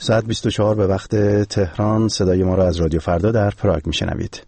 ساعت 24 به وقت تهران. صدای ما را از رادیو فردا در پراگ میشنوید.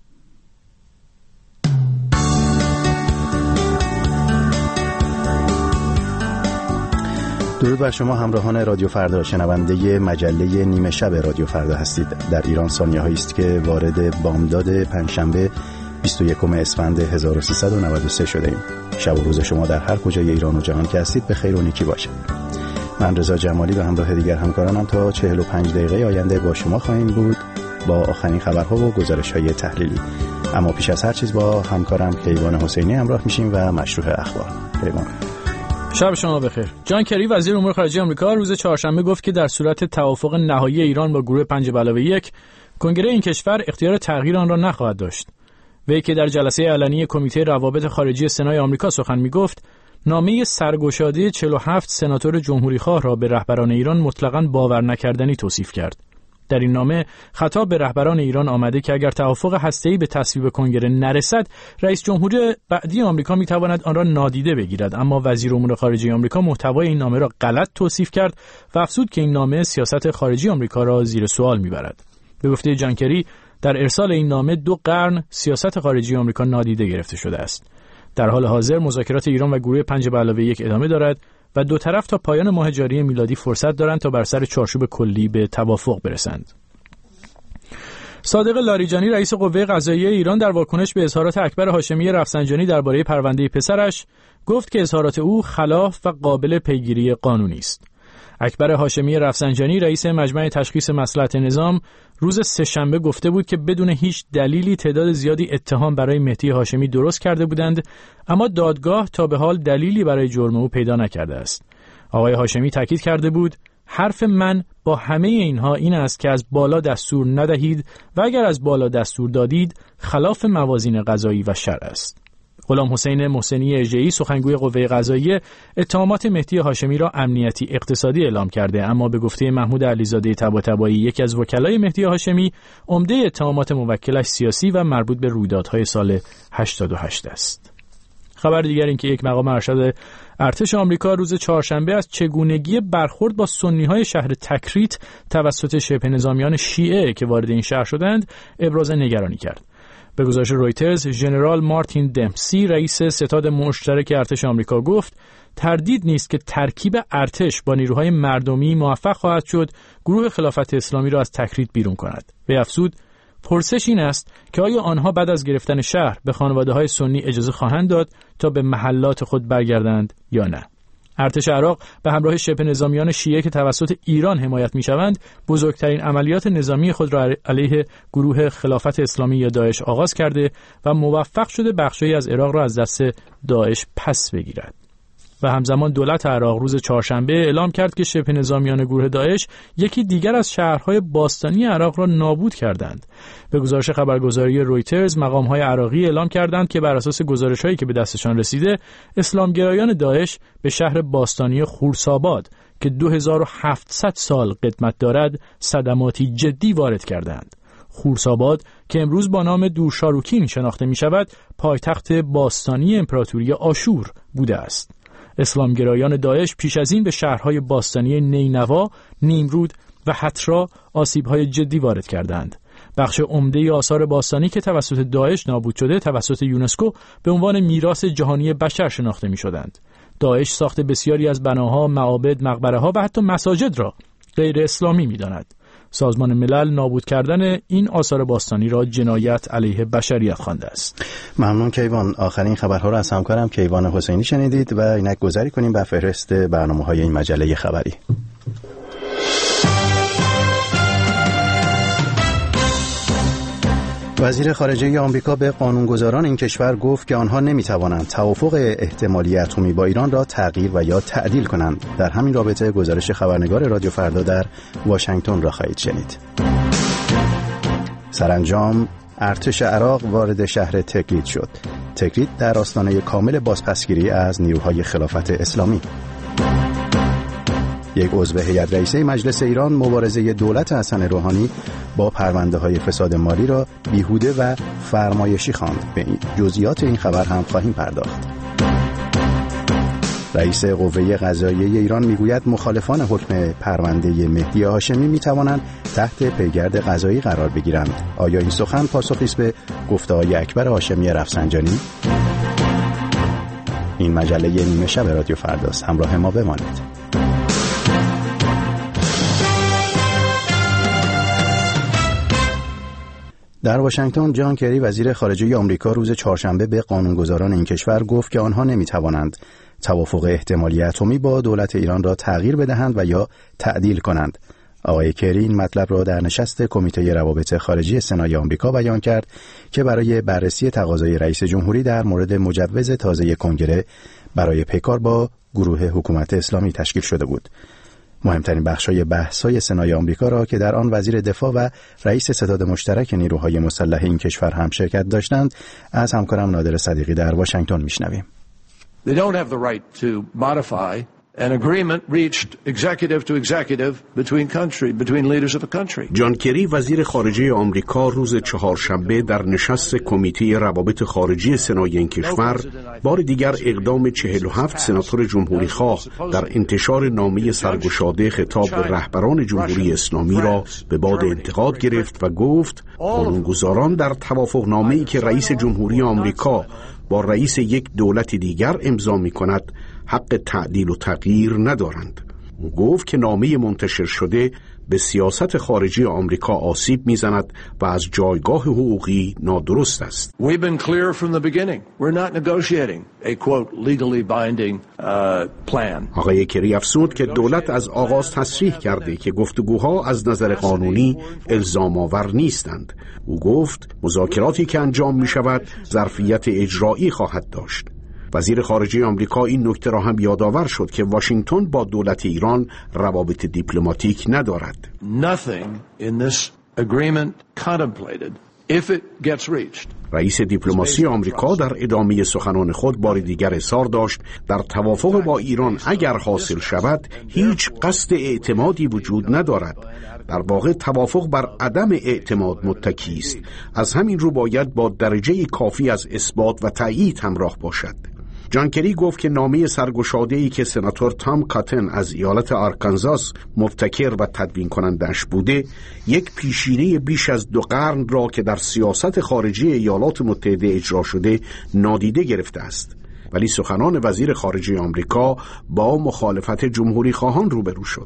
درود بر شما همراهان رادیو فردا، شنونده مجله نیمه شب رادیو فردا هستید. در ایران ثانیه‌هایی است که وارد بامداد پنجشنبه 21 اسفند 1393 شده ایم. شب و روز شما در هر کجای ایران و جهان که هستید به خیر و نیکی باشد. من رضا جمالی به همراه دیگر همکارانم تا 45 دقیقه آینده با شما خواهیم بود با آخرین خبرها و گزارش‌های تحلیلی. اما پیش از هر چیز با همکارم کیوان حسینی همراه میشیم و مشروع اخبار. کیوان، شب شما بخیر. جان کری وزیر امور خارجه آمریکا روز چهارشنبه گفت که در صورت توافق نهایی ایران با گروه 5+1 کنگره این کشور اختیار تغییر آن را نخواهد داشت. وی که در جلسه علنی کمیته روابط خارجی سنای آمریکا سخن میگفت، نامه سرگشاده 47 سناتور جمهوریخواه را به رهبران ایران مطلقاً باور نکردنی توصیف کرد. در این نامه خطاب به رهبران ایران آمده که اگر توافق هسته‌ای به تصویب کنگره نرسد، رئیس جمهوری بعدی آمریکا میتواند آن را نادیده بگیرد. اما وزیر امور خارجه آمریکا محتوای این نامه را غلط توصیف کرد و افزود که این نامه سیاست خارجی آمریکا را زیر سوال میبرد. به گفته جان کری، در ارسال این نامه 2 قرن سیاست خارجی آمریکا نادیده گرفته شده است. در حال حاضر مذاکرات ایران و گروه 5+1 ادامه دارد و دو طرف تا پایان ماه جاری میلادی فرصت دارند تا بر سر چارچوب کلی به توافق برسند. صادق لاریجانی رئیس قوه قضاییه ایران در واکنش به اظهارات اکبر هاشمی رفسنجانی درباره پرونده پسرش گفت که اظهارات او خلاف و قابل پیگیری قانونی است. اکبر هاشمی رفسنجانی رئیس مجمع تشخیص مصلحت نظام روز سه‌شنبه گفته بود که بدون هیچ دلیلی تعداد زیادی اتهام برای مهدی هاشمی درست کرده بودند، اما دادگاه تا به حال دلیلی برای جرم او پیدا نکرده است. آقای هاشمی تاکید کرده بود حرف من با همه اینها این است که از بالا دستور ندهید و اگر از بالا دستور دادید خلاف موازین قضایی و شرع است. غلام حسین محسنی اژه‌ای سخنگوی قوه قضاییه اتهامات مهدی هاشمی را امنیتی اقتصادی اعلام کرده، اما به گفته محمود علیزاده طباطبایی یکی از وکلای مهدی هاشمی، عمده اتهامات موکلش سیاسی و مربوط به رویدادهای سال 88 است. خبر دیگر این که یک مقام ارشد ارتش آمریکا روز چهارشنبه از چگونگی برخورد با سنی‌های شهر تکریت توسط شبه نظامیان شیعه که وارد این شهر شدند ابراز نگرانی کرد. به گزارش رویترز، ژنرال مارتین دمپسی رئیس ستاد مشترک ارتش آمریکا گفت تردید نیست که ترکیب ارتش با نیروهای مردمی موفق خواهد شد گروه خلافت اسلامی را از تکریت بیرون کند. به افزود پرسش این است که آیا آنها بعد از گرفتن شهر به خانواده‌های سنی اجازه خواهند داد تا به محلات خود برگردند یا نه. ارتش عراق به همراه شبه نظامیان شیعه که توسط ایران حمایت می‌شوند، بزرگترین عملیات نظامی خود را علیه گروه خلافت اسلامی یا داعش آغاز کرده و موفق شده بخشی از عراق را از دست داعش پس بگیرد. و همزمان دولت عراق روز چهارشنبه اعلام کرد که شبه نظامیان گروه داعش یکی دیگر از شهرهای باستانی عراق را نابود کردند. به گزارش خبرگزاری رویترز، مقام‌های عراقی اعلام کردند که بر اساس گزارش‌هایی که به دستشان رسیده، اسلامگرایان داعش به شهر باستانی خورساباد که 2700 سال قدمت دارد، صدماتی جدی وارد کردند. خورساباد که امروز با نام دورشاروکین شناخته می‌شود، پایتخت باستانی امپراتوری آشور بوده است. اسلامگرایان داعش پیش از این به شهرهای باستانی نینوا، نیمرود و حترا آسیب‌های جدی وارد کردند. بخش عمده آثار باستانی که توسط داعش نابود شده توسط یونسکو به عنوان میراث جهانی بشر شناخته می‌شدند. داعش ساخت بسیاری از بناها، معابد، مقبره‌ها و حتی مساجد را غیر اسلامی می‌داند. سازمان ملل نابود کردن این آثار باستانی را جنایت علیه بشریت خوانده است. ممنون کیوان. آخرین خبرها را از همکارم کیوان حسینی شنیدید و اینک گذاری کنیم به فهرست برنامه‌های این مجله خبری. وزیر خارجه آمریکا به قانونگذاران این کشور گفت که آنها نمی‌توانند توافق احتمالی اتمی با ایران را تغییر و یا تعدیل کنند. در همین رابطه گزارش خبرنگار رادیو فردا در واشنگتن را خواهید شنید. سرانجام ارتش عراق وارد شهر تکریت شد. تکریت در آستانه کامل بازپسگیری از نیروهای خلافت اسلامی. یک عضو هیئت رئیسه مجلس ایران مبارزه دولت حسن روحانی با پرونده‌های فساد مالی را بیهوده و فرمایشی خواند. به جزئیات این خبر هم خواهیم پرداخت. رئیس قوه قضاییه ایران میگوید مخالفان حکم پرونده مهدی هاشمی میتوانند تحت پیگرد قضایی قرار بگیرند. آیا این سخن پاسخی است به گفته‌های اکبر هاشمی رفسنجانی؟ این مجله نیمه شب رادیو فرداست. همراه ما بمانید. در واشنگتن جان کری وزیر خارجه آمریکا روز چهارشنبه به قانونگذاران این کشور گفت که آنها نمیتوانند توافق احتمالی اتمی با دولت ایران را تغییر بدهند و یا تعدیل کنند. آقای کری این مطلب را در نشست کمیته روابط خارجی سنای آمریکا بیان کرد که برای بررسی تقاضای رئیس جمهوری در مورد مجوز تازه کنگره برای پیکار با گروه حکومت اسلامی تشکیل شده بود. مهمترین بخش‌های بحث‌های سنای آمریکا را که در آن وزیر دفاع و رئیس ستاد مشترک نیروهای مسلح این کشور هم شرکت داشتند از همکارم نادر صدیقی در واشنگتن میشنویم. They don't have the right to modify an agreement reached executive to executive between leaders of a country. جان کری وزیر خارجه آمریکا روز چهارشنبه در نشست کمیته روابط خارجی سنای این کشور بار دیگر اقدام 47 سناتور جمهوری خواه در انتشار نامه سرگشاده خطاب به رهبران جمهوری اسلامی را به باد انتقاد گرفت و گفت قانونگذاران در توافقنامه‌ای که رئیس جمهوری آمریکا با رئیس یک دولت دیگر امضا می‌کند حق تعدیل و تغییر ندارند. او گفت که نامه منتشر شده به سیاست خارجی آمریکا آسیب می‌زند و از جایگاه حقوقی نادرست است. We've been clear from the beginning. We're not negotiating a quote legally binding plan. آقای کری افزود که دولت از آغاز تصریح کرده که گفتگوها از نظر قانونی الزام آور نیستند. او گفت مذاکراتی که انجام می‌شود ظرفیت اجرایی خواهد داشت. وزیر خارجه آمریکا این نکته را هم یادآور شد که واشنگتن با دولت ایران روابط دیپلماتیک ندارد. Nothing in this agreement contemplated if it gets reached. رئیس دیپلماسی آمریکا در ادامه سخنان خود بار دیگر اصرار داشت در توافق با ایران اگر حاصل شود هیچ قصد اعتمادی وجود ندارد. در واقع توافق بر عدم اعتماد متکی است. از همین رو باید با درجه کافی از اثبات و تأیید همراه باشد. جان کری گفت که نامه سرگشاده‌ای که سناتور تام کاتن از ایالت آرکانزاس مبتکر و تدوین کنندش بوده یک پیشینه بیش از 2 قرن را که در سیاست خارجی ایالات متحده اجرا شده نادیده گرفته است. ولی سخنان وزیر خارجه آمریکا با مخالفت جمهوری خواهان روبرو شد.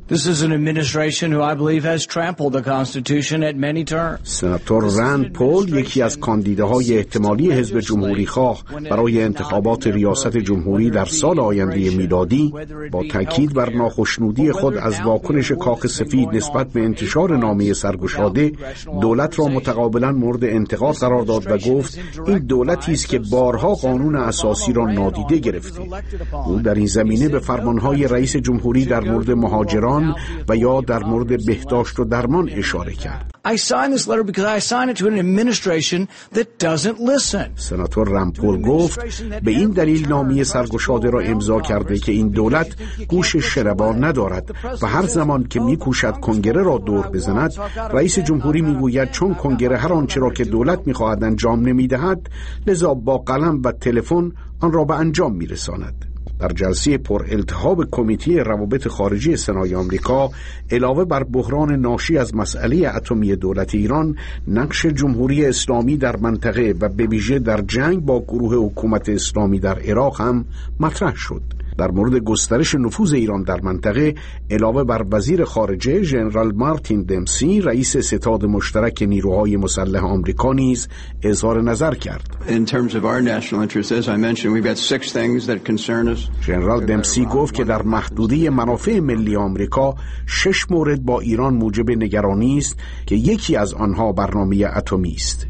سناتور رند پول یکی از کاندیداهای احتمالی حزب جمهوری خواه برای انتخابات ریاست جمهوری در سال آینده میلادی با تاکید بر ناخشنودی خود از واکنش کاخ سفید نسبت به انتشار نامه سرگشاده دولت را متقابلا مورد انتقاد قرار داد و گفت این دولتی است که بارها قانون اساسی را نادیده گرفته. او در این زمینه به فرمانهای رئیس جمهوری در مورد مهاجران و یا در مورد بهداشت و درمان اشاره کرد. سناتور رامپول گفت به این دلیل نامه سرگشاده را امضا کرده که این دولت گوش شنوا ندارد و هر زمان که می‌کوشد کنگره را دور بزند رئیس جمهوری میگوید چون کنگره هر آنچه را که دولت می‌خواهد انجام نمی‌دهد لذا با قلم و تلفن آن را به انجام می‌رساند. در جلسه پر التهاب کمیته روابط خارجی سنای آمریکا علاوه بر بحران ناشی از مسئله اتمی دولت ایران نقش جمهوری اسلامی در منطقه و به ویژه در جنگ با گروه حکومت اسلامی در عراق هم مطرح شد. در مورد گسترش نفوذ ایران در منطقه علاوه بر وزیر خارجه ژنرال مارتین دمسی رئیس ستاد مشترک نیروهای مسلح آمریکا نیز اظهار نظر کرد. ژنرال دمسی گفت که در محدوده منافع ملی آمریکا 6 مورد با ایران موجب نگرانی است که یکی از آنها برنامه اتمی است.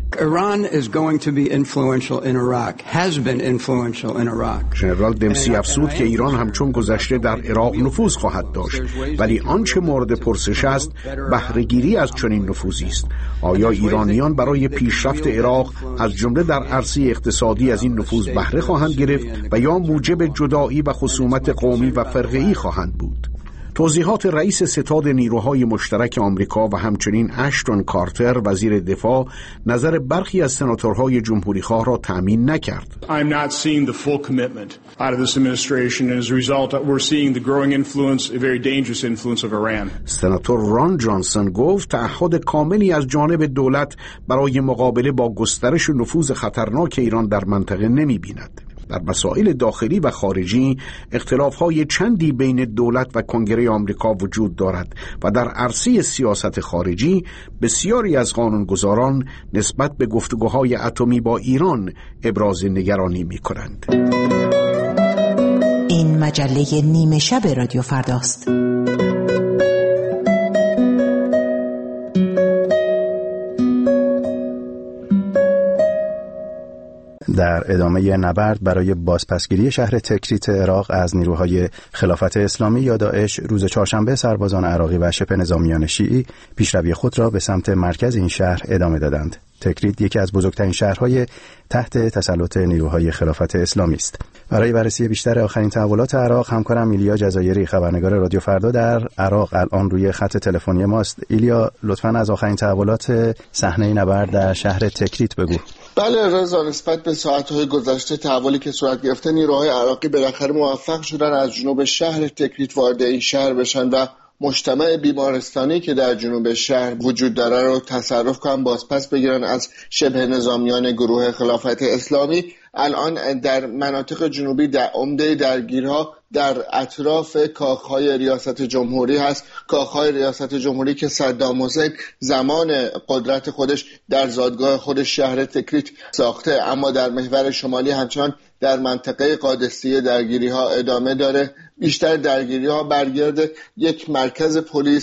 ژنرال دمسی افزود که ایران همچون گذشته در عراق نفوذ خواهد داشت، ولی آنچه مورد پرسش است بهره‌گیری از چنین نفوذی است. آیا ایرانیان برای پیشرفت عراق از جمله در عرصه اقتصادی از این نفوذ بهره خواهند گرفت و یا موجب جدایی و خصومت قومی و فرقه‌ای خواهند بود؟ توضیحات رئیس ستاد نیروهای مشترک آمریکا و همچنین اشتون کارتر وزیر دفاع نظر برخی از سناتورهای جمهوریخواه را تأمین نکرد. I'm not seeing the full commitment out of this administration, and as a result we're seeing the growing influence, a very dangerous influence of Iran. سناتور ران جانسون گفت تعهد کاملی از جانب دولت برای مقابله با گسترش نفوذ خطرناک ایران در منطقه نمی‌بیند. در مسائل داخلی و خارجی اختلاف‌های چندی بین دولت و کنگره آمریکا وجود دارد و در عرصه سیاست خارجی بسیاری از قانونگذاران نسبت به گفتگوهای اتمی با ایران ابراز نگرانی می‌کنند. این مجله نیمه شب رادیو فرداست. در ادامه نبرد برای بازپسگیری شهر تکریت عراق از نیروهای خلافت اسلامی یا داعش، روز چهارشنبه سربازان عراقی و شبه نظامیان شیعی پیشروی خود را به سمت مرکز این شهر ادامه دادند. تکریت یکی از بزرگترین شهرهای تحت تسلط نیروهای خلافت اسلامی است. برای بررسی بیشتر آخرین تحولات عراق، همکارم ایلیا جزایری خبرنگار رادیو فردا در عراق الان روی خط تلفنی ماست. ایلیا، لطفاً از آخرین تحولات صحنه نبرد در شهر تکریت بگو. بله رضا، نسبت به ساعت‌های گذشته تحولی که صورت گرفته، نیروهای عراقی بالاخره موفق شدن از جنوب شهر تکریت وارد این شهر بشن و مجتمع بیمارستانی که در جنوب شهر وجود داره رو تصرف کنن، بازپس بگیرن از شبه نظامیان گروه خلافت اسلامی. الان در مناطق جنوبی در عمده درگیرها در اطراف کاخهای ریاست جمهوری هست. کاخهای ریاست جمهوری که صدام حسین زمان قدرت خودش در زادگاه خودش شهر تکریت ساخته، اما در محور شمالی همچنان در منطقه قادسیه درگیری ها ادامه داره. بیشتر درگیری ها برگرد یک مرکز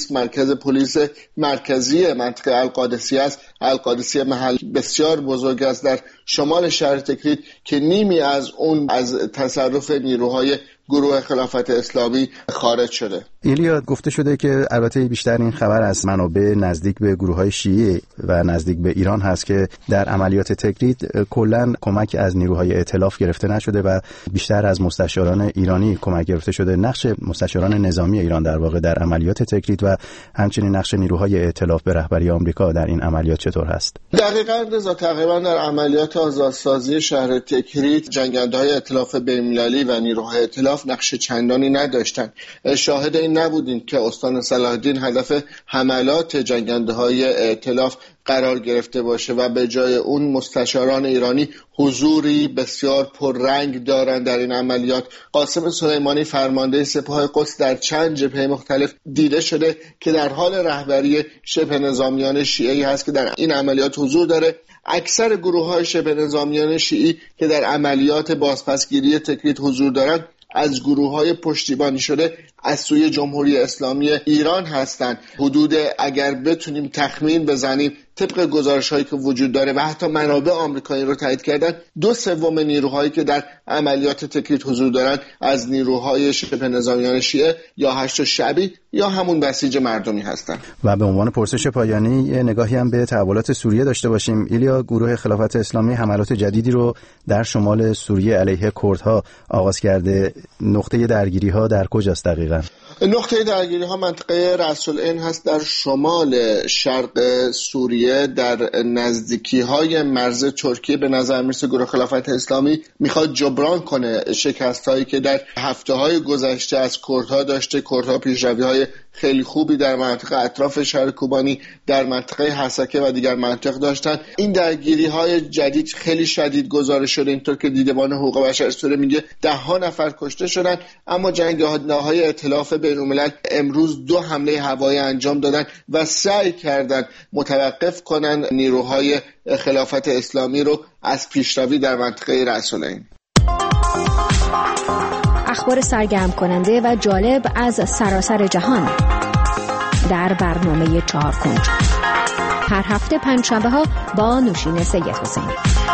پلیس مرکزی منطقه القادسیه است. القادسیه محل بسیار بزرگ است در شمال شهر تکریت که نیمی از اون از تصرف نیروهای گروه خلافت اسلامی خارج شده. ایلیا، گفته شده که البته بیشتر این خبر از منابع نزدیک به گروه‌های شیعه و نزدیک به ایران هست که در عملیات تکریت کلاً کمک از نیروهای ائتلاف گرفته نشده و بیشتر از مستشاران ایرانی کمک گرفته شده. نقش مستشاران نظامی ایران در واقع در عملیات تکریت و همچنین نقش نیروهای ائتلاف به رهبری آمریکا در این عملیات چطور هست؟ دقیقاً رضا، تقریباً در عملیات آزادسازی شهر تکریت جنگنده‌های ائتلاف بین‌المللی و نیروهای ائتلاف نقش چندانی نداشتند. شاهد این نبودیم که استان صلاح الدین هدف حملات جنگنده‌های ائتلاف قرار گرفته باشه و به جای اون مستشاران ایرانی حضوری بسیار پررنگ دارند در این عملیات. قاسم سلیمانی فرمانده سپاه قدس در چند جبهه مختلف دیده شده که در حال رهبری شبه نظامیان شیعی هست که در این عملیات حضور داره. اکثر گروه‌های شبه نظامیان شیعی که در عملیات بازپسگیری تکریت حضور دارند از گروه‌های پشتیبانی شده از سوی جمهوری اسلامی ایران هستند. حدود، اگر بتونیم تخمین بزنیم طبق گزارش‌هایی که وجود داره و حتی منابع آمریکایی رو تایید کردن، 2/3 نیروهایی که در عملیات تکریت حضور دارند از نیروهای شبه نظامیان شیعه یا هشت شعبی یا همون بسیج مردمی هستند. و به عنوان پرسش پایانی یه نگاهی هم به تحولات سوریه داشته باشیم. ایلیا، گروه خلافت اسلامی حملات جدیدی رو در شمال سوریه علیه کردها آغاز کرده. نقطه درگیری‌ها در کجاست دقیقاً؟ نقطه درگیری ها منطقه رأس العین هست در شمال شرق سوریه، در نزدیکی های مرز ترکیه. به نظر میرسه گروه خلافت اسلامی میخواد جبران کنه شکست هایی که در هفته های گذشته از کردها داشته. کردها پیشروی های خیلی خوبی در منطقه اطراف شهر کوبانی، در منطقه حسکه و دیگر مناطق داشتن. این درگیری های جدید خیلی شدید گزارش شده، اینطور که دیدبان حقوق بشر سوریه میگه 10 نفر کشته شدن. اما جنگنده‌های ائتلاف بین‌الملل امروز 2 حمله هوایی انجام دادن و سعی کردن متوقف کنن نیروهای خلافت اسلامی رو از پیشروی در منطقه رأس العین. اخبار سرگرم کننده و جالب از سراسر جهان در برنامه 4 کنج هر هفته پنجشنبه‌ها با نوشین سید حسینی.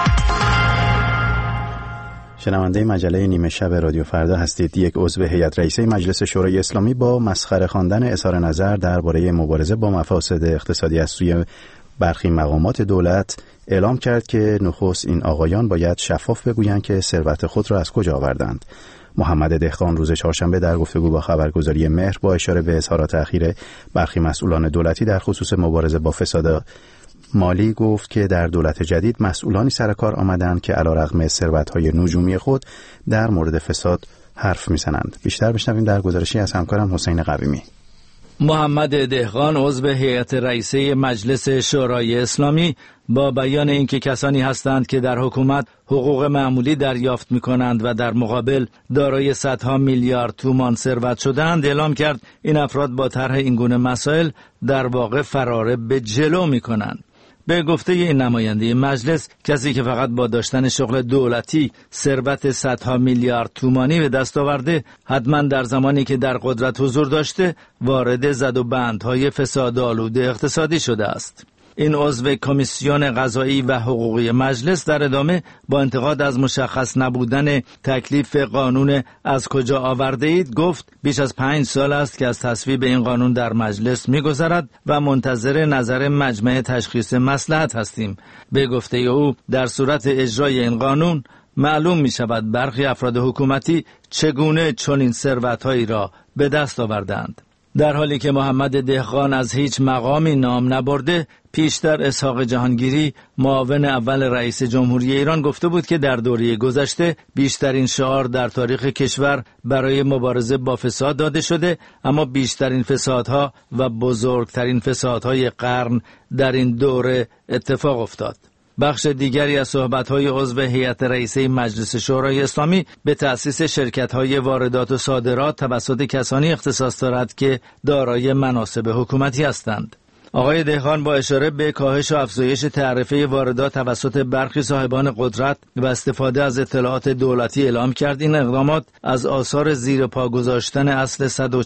شنونده مجله نیمه شب رادیو فردا هستید. یک عضو هیئت رئیسه مجلس شورای اسلامی با مسخره خواندن اظهار نظر درباره مبارزه با مفاسد اقتصادی از سوی برخی مقامات دولت اعلام کرد که نخست این آقایان باید شفاف بگویند که ثروت خود را از کجا آوردند. محمد دهقان روز چهارشنبه در گفتگو با خبرگزاری مهر با اشاره به اظهارات اخیر برخی مسئولان دولتی در خصوص مبارزه با فساد مالی گفت که در دولت جدید مسئولانی سر کار آمدند که علیرغم ثروت‌های نجومی خود در مورد فساد حرف میزنند. بیشتر بشنویم در گزارشی از همکارم حسین قویمی. محمد دهقان عضو هیئت رئیسه مجلس شورای اسلامی با بیان اینکه کسانی هستند که در حکومت حقوق معمولی دریافت می‌کنند و در مقابل دارای صدها میلیارد تومان ثروت شده‌اند، اعلام کرد این افراد با طرح این گونه مسائل در واقع فرار به جلو می‌کنند. به گفته این نماینده مجلس، کسی که فقط با داشتن شغل دولتی ثروت صدها میلیارد تومانی به دست آورده، حتما در زمانی که در قدرت حضور داشته وارد زد و بندهای فسادآلود اقتصادی شده است. این عضو کمیسیون قضایی و حقوقی مجلس در ادامه با انتقاد از مشخص نبودن تکلیف قانون از کجا آورده اید گفت بیش از 5 سال است که از تصویب این قانون در مجلس می‌گذرد و منتظر نظر مجمع تشخیص مصلحت هستیم. به گفته او در صورت اجرای این قانون معلوم می شود برخی افراد حکومتی چگونه چنین ثروت‌هایی را به دست آوردند. در حالی که محمد دهقان از هیچ مقامی نام نبرده، پیشتر اسحاق جهانگیری معاون اول رئیس جمهوری ایران گفته بود که در دوره گذشته بیشترین شعار در تاریخ کشور برای مبارزه با فساد داده شده، اما بیشترین فسادها و بزرگترین فسادهای قرن در این دوره اتفاق افتاد. بخش دیگری از صحبت‌های عضو هیئت رئیسه مجلس شورای اسلامی به تأسیس شرکت‌های واردات و صادرات توسط کسانی اختصاص دارد که دارای مناصب حکومتی هستند. آقای دهقان با اشاره به کاهش و افزایش تعرفه واردات توسط برخی صاحبان قدرت و استفاده از اطلاعات دولتی اعلام کرد این اقدامات از آثار زیر پا گذاشتن اصل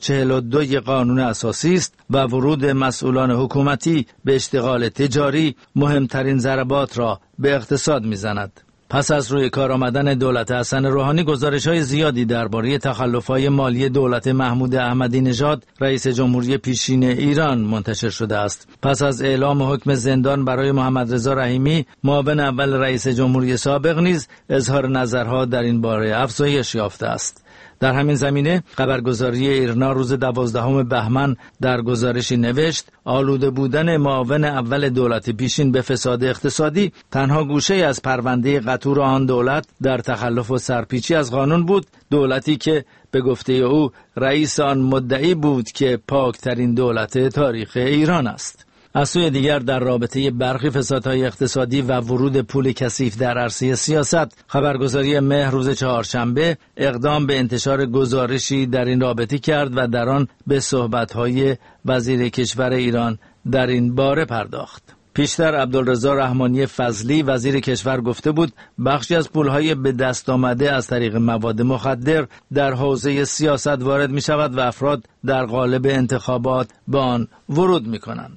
142 قانون اساسی است و ورود مسئولان حکومتی به اشتغال تجاری مهمترین ضربات را به اقتصاد می‌زند. پس از روی کار آمدن دولت حسن روحانی، گزارش‌های زیادی درباره تخلف‌های مالی دولت محمود احمدی نژاد رئیس جمهوری پیشین ایران منتشر شده است. پس از اعلام حکم زندان برای محمد رضا رحیمی، معاون اول رئیس جمهوری سابق، نیز اظهار نظرها در این باره افزایش یافته است. در همین زمینه خبرگزاری ایرنا روز 12 بهمن در گزارشی نوشت آلوده بودن معاون اول دولت پیشین به فساد اقتصادی تنها گوشه از پرونده قطور آن دولت در تخلف و سرپیچی از قانون بود، دولتی که به گفته او رئیس آن مدعی بود که پاکترین دولت تاریخ ایران است. از سوی دیگر در رابطه برخی فسادهای اقتصادی و ورود پول کثیف در عرصه سیاست، خبرگزاری مهر روز چهارشنبه اقدام به انتشار گزارشی در این رابطه کرد و در آن به صحبت‌های وزیر کشور ایران در این باره پرداخت. پیشتر عبدالرضا رحمانی فضلی وزیر کشور گفته بود بخشی از پولهای به دست آمده از طریق مواد مخدر در حوزه سیاست وارد می شود و افراد در قالب انتخابات به آن ورود می کنند.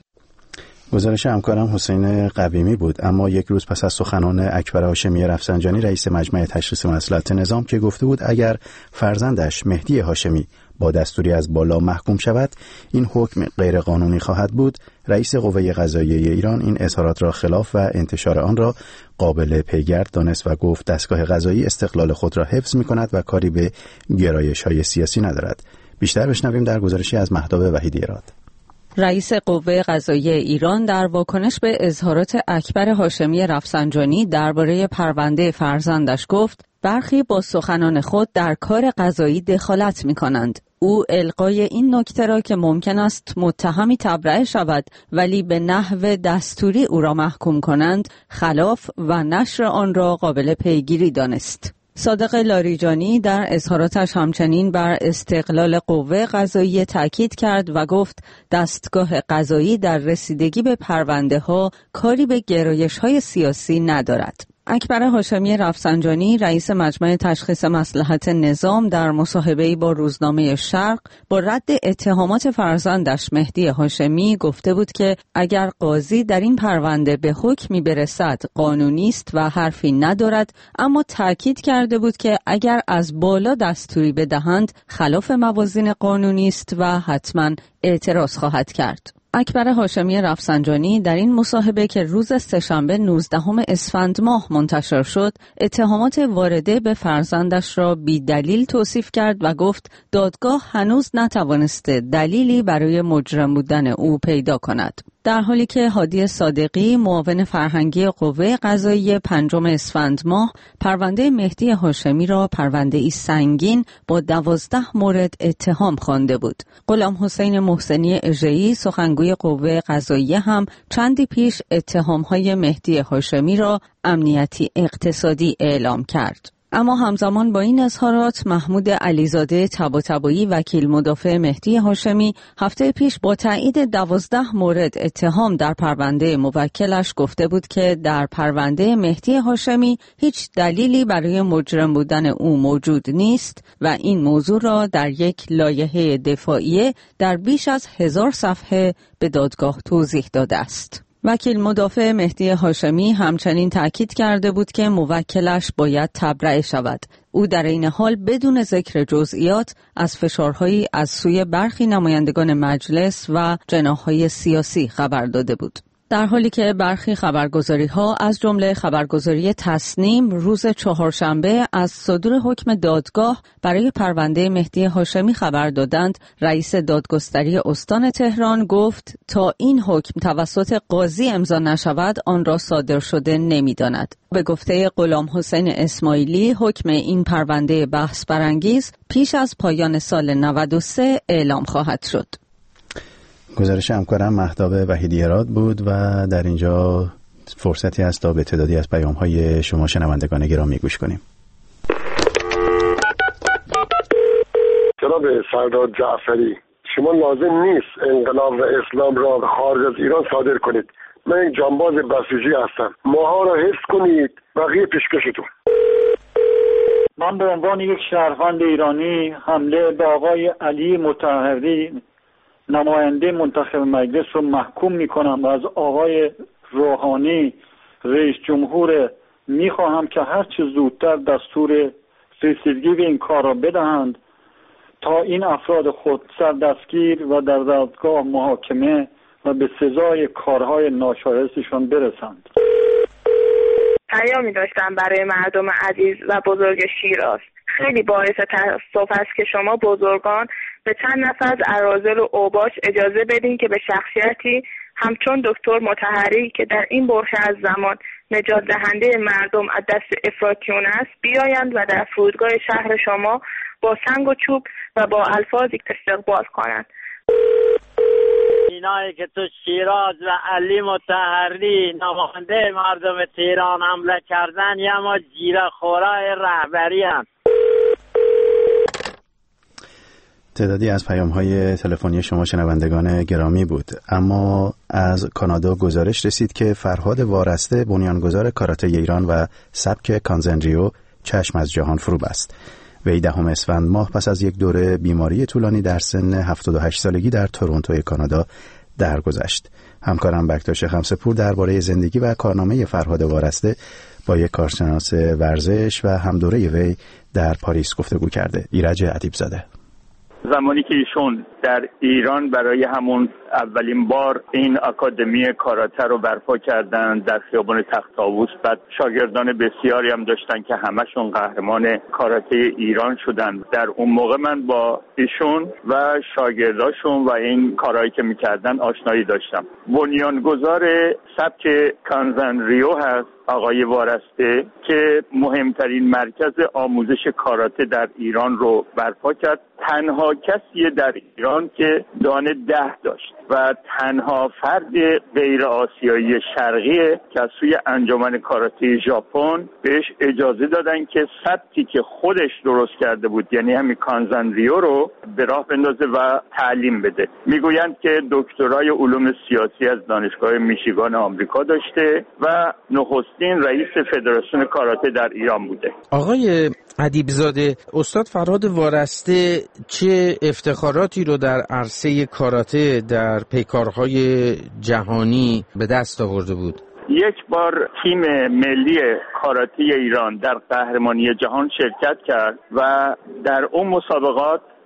گزارش همکارم حسین قویمی بود. اما یک روز پس از سخنان اکبر هاشمی رفسنجانی رئیس مجمع تشخیص مصلحت نظام که گفته بود اگر فرزندش مهدی هاشمی با دستوری از بالا محکوم شود این حکم غیر قانونی خواهد بود، رئیس قوه قضاییه ایران این اظهارات را خلاف و انتشار آن را قابل پیگرد دانست و گفت دستگاه قضایی استقلال خود را حفظ می‌کند و کاری به گرایش‌های سیاسی ندارد. بیشتر بشنویم در گزارشی از مهتاب وحیدی راد. رئیس قوه قضاییه ایران در واکنش به اظهارات اکبر هاشمی رفسنجانی درباره پرونده فرزندش گفت برخی با سخنان خود در کار قضایی دخالت می‌کنند. او القای این نکته را که ممکن است متهمی تبرئه شود ولی به نحو دستوری او را محکوم کنند خلاف و نشر آن را قابل پیگیری دانست. صادق لاریجانی در اظهاراتش همچنین بر استقلال قوه قضاییه تاکید کرد و گفت دستگاه قضایی در رسیدگی به پرونده ها کاری به گرایش های سیاسی ندارد. اکبر هاشمی رفسنجانی رئیس مجمع تشخیص مصلحت نظام در مصاحبه‌ای با روزنامه شرق با رد اتهامات فرزندش مهدی هاشمی گفته بود که اگر قاضی در این پرونده به حکمی برسد قانونی است و حرفی ندارد، اما تاکید کرده بود که اگر از بالا دستوری بدهند خلاف موازین قانونی است و حتما اعتراض خواهد کرد. اکبر هاشمی رفسنجانی در این مصاحبه که روز سه‌شنبه 19 اسفند ماه منتشر شد، اتهامات وارده به فرزندش را بی‌دلیل توصیف کرد و گفت دادگاه هنوز نتوانسته دلیلی برای مجرم بودن او پیدا کند. در حالی که هادی صادقی معاون فرهنگی قوه قضاییه 5 اسفند ماه پرونده مهدی هاشمی را پرونده‌ای سنگین با 12 مورد اتهام خوانده بود. غلام حسین محسنی اژه‌ای سخنگوی قوه قضاییه هم چندی پیش اتهام‌های مهدی هاشمی را امنیتی اقتصادی اعلام کرد. اما همزمان با این اظهارات محمود علیزاده طباطبایی وکیل مدافع مهدی هاشمی هفته پیش با تایید 12 مورد اتهام در پرونده موکلش گفته بود که در پرونده مهدی هاشمی هیچ دلیلی برای مجرم بودن او موجود نیست و این موضوع را در یک لایحه دفاعیه در بیش از 1000 صفحه به دادگاه توضیح داده است. وکیل مدافع مهدی هاشمی همچنین تأکید کرده بود که موکلش باید تبرئه شود. او در این حال بدون ذکر جزئیات از فشارهایی از سوی برخی نمایندگان مجلس و جناح‌های سیاسی خبر داده بود. در حالی که برخی خبرگزاری‌ها از جمله خبرگزاری تصنیم روز چهارشنبه از صدور حکم دادگاه برای پرونده مهدی هاشمی خبر دادند، رئیس دادگستری استان تهران گفت تا این حکم توسط قاضی امضا نشود آن را صادر شده نمی‌داند. به گفته غلام حسین اسماعیلی حکم این پرونده بحث برانگیز پیش از پایان سال 93 اعلام خواهد شد. گزارش همکارم مهتاب وحیدی‌راد بود و در اینجا فرصتی است تا به تعدادی از پیام‌های شما شنوندگان گرامی گوش کنیم. جناب سردار جعفری، شما لازم نیست انقلاب و اسلام را خارج از ایران صادر کنید. من یک جانباز بسیجی هستم. ماها را حفظ کنید، بقیه پیشکشتون. من به عنوان یک شهروند ایرانی حمله به آقای علی مطهری نماینده منتخب مجلس رو محکوم میکنم و از آقای روحانی رئیس جمهور میخواهم که هر چه زودتر دستور رسیدگی به این کار را بدهند تا این افراد خود سردستگیر و در دادگاه محاکمه و به سزای کارهای ناشایستشان برسند. پیامی داشتم برای مردم عزیز و بزرگ شیراز. خیلی باعث تأسف است که شما بزرگان به چند نفر از اراذل و اوباش اجازه بدین که به شخصیتی همچون دکتر مطهری که در این برهه از زمان نجات دهنده مردم از دست افراطیون است بیایند و در فرودگاه شهر شما با سنگ و چوب و با الفاظ استقبال کنند. اینایی که تو شیراز و علی مطهری نماینده مردم تهران حمله کردن یا ما جیره خورای رهبری هم. تعدادی از پیام‌های تلفنی شما شنوندگان گرامی بود. اما از کانادا گزارش رسید که فرهاد وارسته بنیانگذار کاراته ایران و سبک کانزنریو چشم از جهان فرو بست. وی 10 اسفند ماه پس از یک دوره بیماری طولانی در سن 78 سالگی در تورنتو کانادا درگذشت. همکارم بکتاش خمسه‌پور درباره زندگی و کارنامه فرهاد وارسته با یک کارشناس ورزش و همدوره وی در پاریس گفتگو کرده. ایرج ادیبزاده. زمانی که ایشون در ایران برای همون اولین بار این آکادمی کاراته رو برپا کردن در خیابان تخت‌طاووس، بعد شاگردان بسیاری هم داشتن که همشون قهرمان کاراته ایران شدن. در اون موقع من با ایشون و شاگرداشون و این کارهایی که میکردن آشنایی داشتم. بنیانگذار سبک کانزنریو هست آقای وارسته که مهمترین مرکز آموزش کاراته در ایران رو برپا کرد. تنها کسیه در ایران که دانه 10 داشت و تنها فرد غیر آسیایی شرقیه که از سوی انجمن کاراته ژاپن بهش اجازه دادن که سبکی که خودش درست کرده بود، یعنی همین کانزنریو رو به راه بندازه و تعلیم بده. میگویند که دکترای علوم سیاسی از دانشگاه میشیگان آمریکا داشته و نخستین رئیس فدراسیون کاراته در ایران بوده. آقای ادیبزاده، استاد فرهاد وارسته چه افتخاراتی رو در عرصه کاراته در پیکارهای جهانی به دست آورده بود؟ یک بار تیم ملی کاراته ایران در قهرمانی جهان شرکت کرد و در اون مسابقات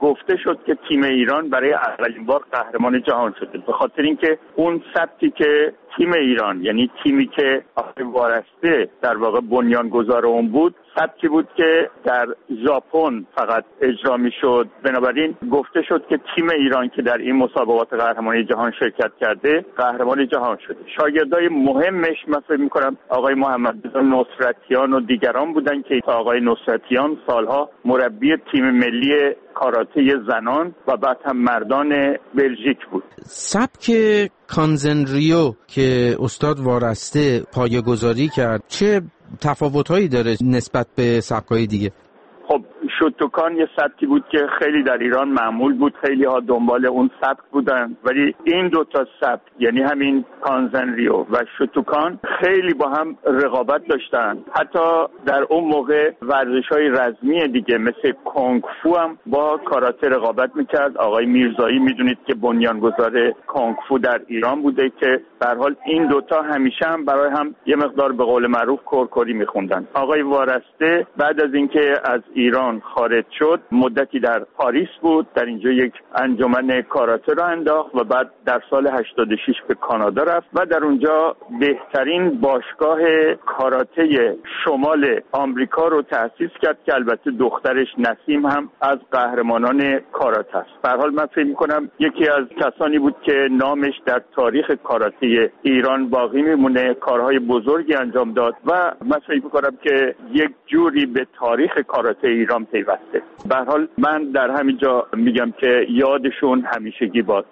گفته شد که تیم ایران برای اولین بار قهرمان جهان شده، به خاطر اینکه اون سبکی که تیم ایران، یعنی تیمی که آقای وارسته در واقع بنیانگذار اون بود، سبکی بود که در ژاپن فقط اجرا میشد. بنابراین گفته شد که تیم ایران که در این مسابقات قهرمانی جهان شرکت کرده قهرمان جهان شده. شاگردای مهمش من فکر می‌کنم آقای محمدرضا نصرتیان و دیگران بودن که آقای نصرتیان سالها مربی تیم ملی کاراته زنان و بعد هم مردان بلژیک بود. سبک کانزنریو که استاد وارسته پایه‌گذاری کرد چه تفاوت‌هایی داره نسبت به سبک‌های دیگه؟ خب شوتوکان یه سبکی بود که خیلی در ایران معمول بود، خیلی ها دنبال اون سبک بودن، ولی این دوتا سبک یعنی همین کانزنریو و شوتوکان خیلی با هم رقابت داشتن. حتی در اون موقع ورزش‌های رزمی دیگه مثل کنگ فو هم با کاراته رقابت میکرد. آقای میرزایی میدونید که بنیانگذار کنگ فو در ایران بوده که به هر حال این دوتا همیشه هم برای هم یه مقدار به قول معروف کرکری میخوندن. آقای وارسته بعد از اینکه از ایران خارج شد مدتی در پاریس بود، در اینجا یک انجمن کاراته را انداخت و بعد در سال 86 به کانادا رفت و در اونجا بهترین باشگاه کاراته شمال آمریکا رو تأسیس کرد که البته دخترش نسیم هم از قهرمانان کاراته است. به هر حال من فکر می‌کنم یکی از کسانی بود که نامش در تاریخ کاراته ایران باقی میمونه، کارهای بزرگی انجام داد و من فکر می‌کنم که یک جوری به تاریخ کاراته ایران پیوسته. به هر حال من در همین جا میگم که یادشون همیشگی باد.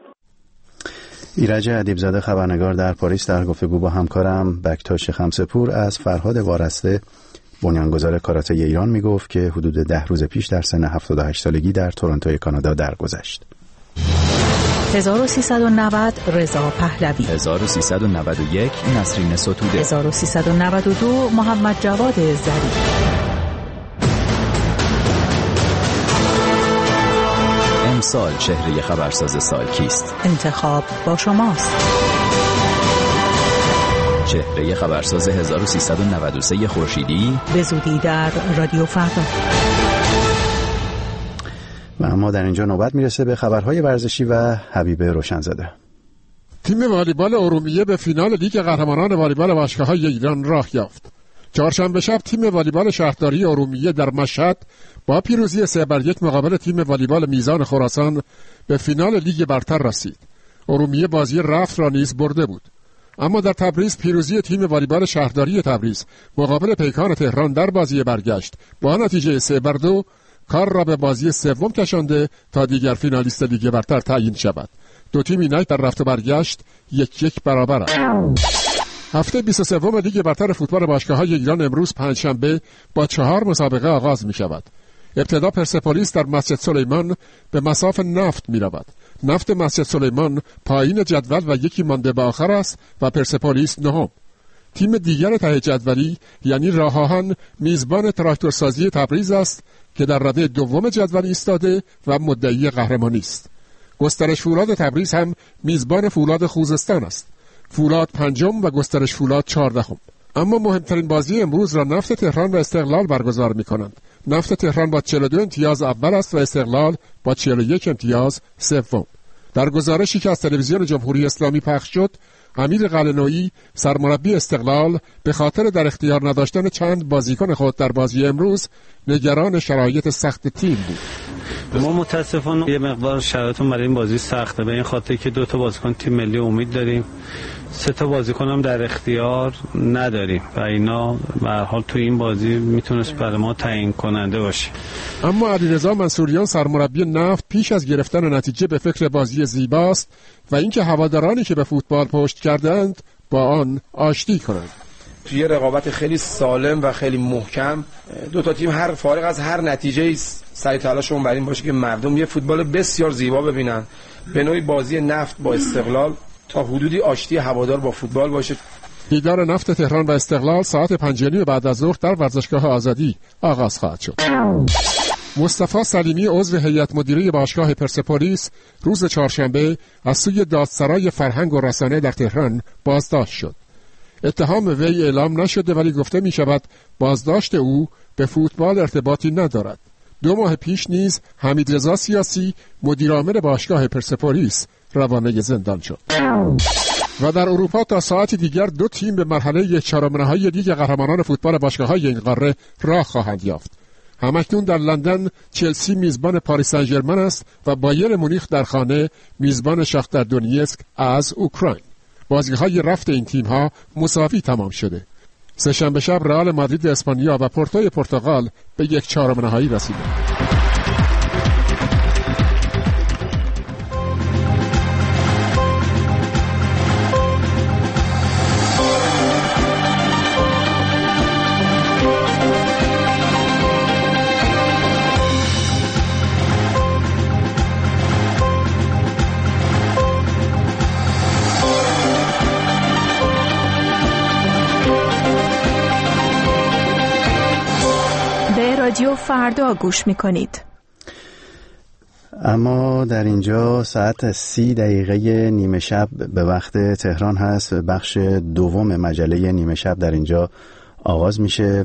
ایرج ادیبزاده خبرنگار در پاریس در گفتگو با همکارم بکتاش خمسه‌پور از فرهاد وارسته بنیانگذار کاراته ایران میگفت که حدود 10 روز پیش در سن 78 سالگی در تورنتوی کانادا درگذشت. 1390 رضا پهلوی، 1391 نسرین ستوده، 1392 محمد جواد ظریف. امسال چهره خبرساز سال کیست؟ انتخاب با شماست. چهره خبرساز 1393 خورشیدی به زودی در رادیو فردا. و اما در اینجا نوبت میرسه به خبرهای ورزشی و حبیب روشنزاده. تیم والیبال ارومیه به فینال لیگ قهرمانان والیبال باشگاه‌های ایران راه یافت. چهارشنبه شب تیم والیبال شهرداری ارومیه در مشهد با پیروزی 3-1 مقابل تیم والیبال میزان خراسان به فینال لیگ برتر رسید. ارومیه بازی رفت را نیز برده بود. اما در تبریز پیروزی تیم والیبال شهرداری تبریز مقابل پیکان تهران در بازی برگشت با نتیجه 3-2 کار را به بازی سوم کشانده تا دیگر فینالیست لیگ برتر تعیین شود. دو تیم اینک در رفت و برگشت 1-1 برابرند. هفته 23 لیگ برتر فوتبال باشگاه‌های ایران امروز پنجشنبه با 4 مسابقه آغاز می شود. ابتدا پرسپولیس در مسجد سلیمان به مصاف نفت می رود. نفت مسجد سلیمان پایین جدول و یکی مانده به آخر است و پرسپولیس نهم. تیم دیگر ته جدولی یعنی راه آهن میزبان تراکتورسازی تبریز است که در رده دوم جدول ایستاده و مدعی قهرمانی است. گسترش فولاد تبریز هم میزبان فولاد خوزستان است. فولاد پنجم و گسترش فولاد 14. اما مهمترین بازی امروز را نفت تهران و استقلال برگزار می کنند. نفت تهران با 42 امتیاز اول است و استقلال با 41 امتیاز سوم. در گزارشی که از تلویزیون جمهوری اسلامی پخش شد، امیر قلعه‌نویی سرمربی استقلال به خاطر در اختیار نداشتن چند بازیکن خود در بازی امروز نگران شرایط سخت تیم بود. ما متاسفانه یه مقدار شرایطمون برای این بازی سخته، به این خاطر که 2 تا بازیکن تیم ملی امید داریم، 3 تا بازیکن هم در اختیار نداریم و اینا به هر حال تو این بازی میتونست برای ما تعیین کننده باشه. اما علیرضا منصوریان سرمربی نفت پیش از گرفتن نتیجه به فکر بازی زیباست و اینکه هوادارانی که به فوتبال پشت کردند با آن آشتی کنند. توی رقابت خیلی سالم و خیلی محکم 2 تا تیم هر فارغ از هر نتیجه سعی تلاششون بر این باشه که مردم یه فوتبال بسیار زیبا ببینن. به نوعی بازی نفت با استقلال تا حدودی آشتی هوادار با فوتبال باشه. دیدار نفت تهران و استقلال ساعت 5:30 بعد از ظهر در ورزشگاه آزادی آغاز خواهد شد. مصطفی سلیمی عضو هیئت مدیره باشگاه پرسپولیس روز چهارشنبه از سوی دادسرای فرهنگ و رسانه در تهران بازداشت شد. اتهام وی اعلام نشده ولی گفته می شود بازداشت او به فوتبال ارتباطی ندارد. 2 ماه پیش نیز حمیدرضا سیاسی مدیرعامل باشگاه پرسپولیس روانه زندان شد. و در اروپا تا ساعتی دیگر 2 تیم به مرحله 1/4 نهایی لیگ قهرمانان فوتبال باشگاه‌های این قاره راه خواهند یافت. همکنون در لندن چلسی میزبان پاریس سن ژرمن است و بایر مونیخ در خانه میزبان شاختر دونیتسک از اوکراین. بازی‌های رفت این تیم‌ها مساوی تمام شده. سه‌شنبه شب رئال مادرید اسپانیا و پورتوی پرتغال به 1/4 نهایی رسیدند. رادیو فردا گوش میکنید. اما در اینجا ساعت 30 نیمه شب به وقت تهران هست. بخش دوم مجله نیمه شب در اینجا آغاز میشه.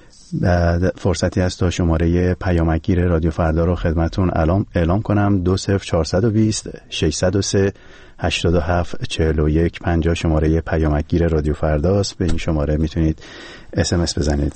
فرصتی هست تا شماره پیامکگیر رادیو فردا رو خدمتون اعلام کنم. 20420 603 87 41 50 شماره پیامکگیر رادیو فرداست. به این شماره میتونید SMS بزنید.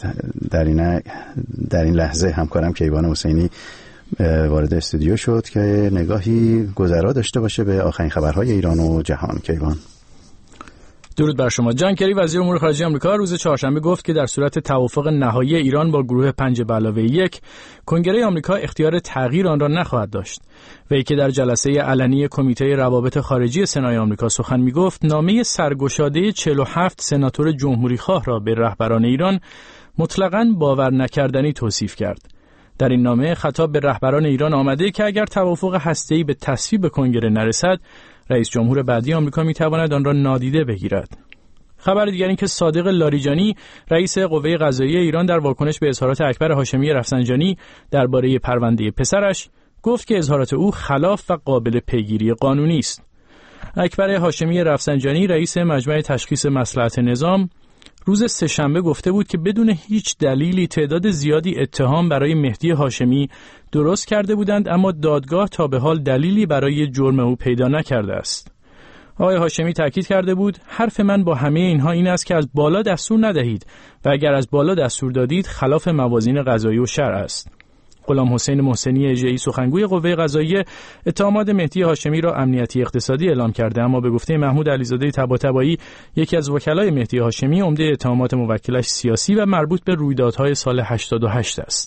در این لحظه همکارم کیوان حسینی وارد استودیو شد که نگاهی گذرا داشته باشه به آخرین خبرهای ایران و جهان. کیوان. درود بر شما. جان کری وزیر امور خارجه آمریکا روز چهارشنبه گفت که در صورت توافق نهایی ایران با گروه 5+1 کنگره آمریکا اختیار تغییر آن را نخواهد داشت. وی که در جلسه علنی کمیته روابط خارجی سنای آمریکا سخن میگفت، نامه سرگشاده 47 سناتور جمهوریخواه را به رهبران ایران مطلقاً باور نکردنی توصیف کرد. در این نامه خطاب به رهبران ایران آمده که اگر توافق هسته‌ای به تصویب کنگره نرسد، رئیس جمهور بعدی آمریکا میتواند آن را نادیده بگیرد. خبر دیگر این که صادق لاریجانی رئیس قوه قضاییه ایران در واکنش به اظهارات اکبر هاشمی رفسنجانی درباره پرونده پسرش گفت که اظهارات او خلاف و قابل پیگیری قانونی است. اکبر هاشمی رفسنجانی رئیس مجمع تشخیص مصلحت نظام روز سه‌شنبه گفته بود که بدون هیچ دلیلی تعداد زیادی اتهام برای مهدی هاشمی درست کرده بودند، اما دادگاه تا به حال دلیلی برای جرم او پیدا نکرده است. آقای هاشمی تاکید کرده بود حرف من با همه اینها این است که از بالا دستور ندهید و اگر از بالا دستور دادید خلاف موازین قضایی و شرع است. غلام حسین محسنی اژه‌ای سخنگوی قوه قضاییه اتهامات مهدی هاشمی را امنیتی اقتصادی اعلام کرده، اما به گفته محمود علیزاده طباطبایی یکی از وکلای مهدی هاشمی، عمده اتهامات موکلش سیاسی و مربوط به رویدادهای سال 88 است.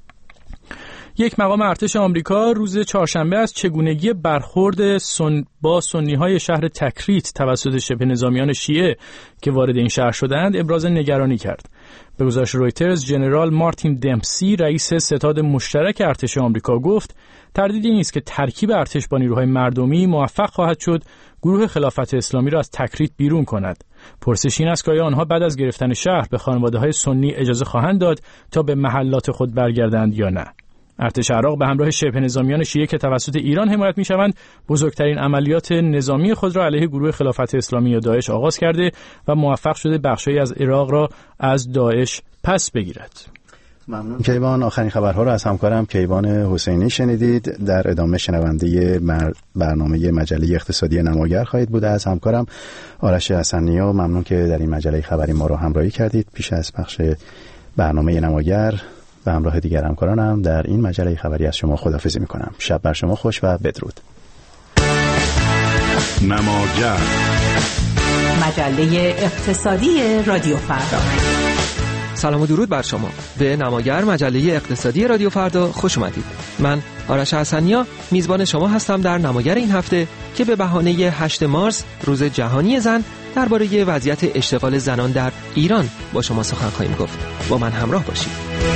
یک مقام ارتش آمریکا روز چهارشنبه از چگونگی برخورد با سنی‌های شهر تکریت توسط شبه نظامیان شیعه که وارد این شهر شدند ابراز نگرانی کرد. به گزارش رویترز، ژنرال مارتین دمپسی رئیس ستاد مشترک ارتش آمریکا گفت تردیدی نیست که ترکیب ارتش با نیروهای مردمی موفق خواهد شد گروه خلافت اسلامی را از تکریت بیرون کند. پرسش این است که آیا آنها بعد از گرفتن شهر به خانواده‌های سنی اجازه خواهند داد تا به محلات خود برگردند یا نه. ارتش عراق به همراه شبه نظامیان شیعه که توسط ایران حمایت می‌شوند بزرگترین عملیات نظامی خود را علیه گروه خلافت اسلامی یا داعش آغاز کرده و موفق شده بخشی از عراق را از داعش پس بگیرد. ممنون کیوان. آخرین خبرها را از همکارم کیوان حسینی شنیدید. در ادامه شنونده برنامه مجله اقتصادی نماگر خواهید بود از همکارم آرش حسنی‌ها. ممنون که در این مجله خبری ما را همراهی کردید. پیش از پخش برنامه نماگر و همراه دیگر همکارانم در این مجله خبری از شما خداحافظی می‌کنم. شب بر شما خوش و بدرود. نماگر، مجله اقتصادی رادیو فردا. سلام و درود بر شما. به نماگر مجله اقتصادی رادیو فردا خوش اومدید. من آرش حسنیا میزبان شما هستم در نماگر این هفته که به بهانه 8 مارس روز جهانی زن درباره وضعیت اشتغال زنان در ایران با شما سخن خواهیم گفت. با من همراه باشید.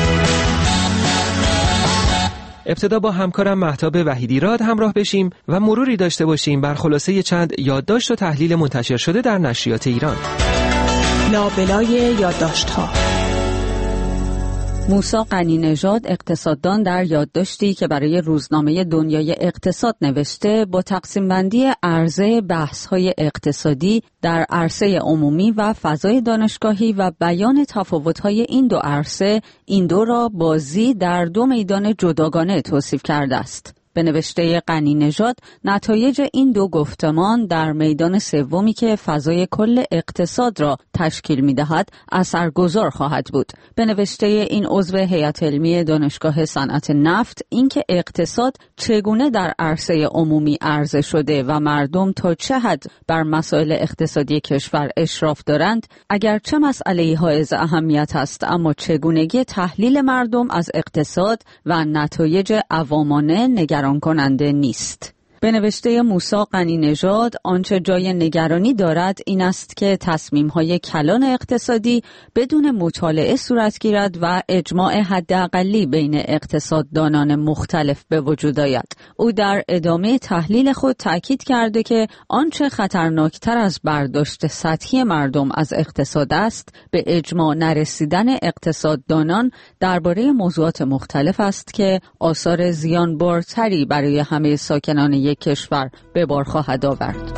ابتدا با همکارم مهتاب وحیدی راد همراه بشیم و مروری داشته باشیم بر خلاصه چند یادداشت و تحلیل منتشر شده در نشریات ایران. لابلای یادداشت‌ها. موسی غنی‌نژاد اقتصاددان در یادداشتی که برای روزنامه دنیای اقتصاد نوشته با تقسیم بندی عرضه بحث‌های اقتصادی در عرصه عمومی و فضای دانشگاهی و بیان تفاوت‌های این دو عرصه، این دو را بازی در دو میدان جداگانه توصیف کرده است. به نوشته غنی‌نژاد نتایج این دو گفتمان در میدان سومی که فضای کل اقتصاد را تشکیل می‌دهد اثرگذار خواهد بود. به نوشته این عضو هیئت علمی دانشگاه صنعت نفت، اینکه اقتصاد چگونه در عرصه عمومی عرضه شده و مردم تا چه حد بر مسائل اقتصادی کشور اشراف دارند، اگرچه مسئله‌ای حائز اهمیت است، اما چگونگی تحلیل مردم از اقتصاد و نتایج عوامانه نگران کننده نیست. به نوشته موسی غنی‌نژاد آنچه جای نگرانی دارد این است که تصمیم‌های کلان اقتصادی بدون مطالعه صورت گیرد و اجماع حداقلی بین اقتصاددانان مختلف به وجود آید. او در ادامه تحلیل خود تاکید کرده که آنچه خطرناکتر از برداشت سطحی مردم از اقتصاد است، به اجماع نرسیدن اقتصاددانان درباره موضوعات مختلف است که آثار زیانبارتری برای همه ساکنان کشور به بار خواهد آورد.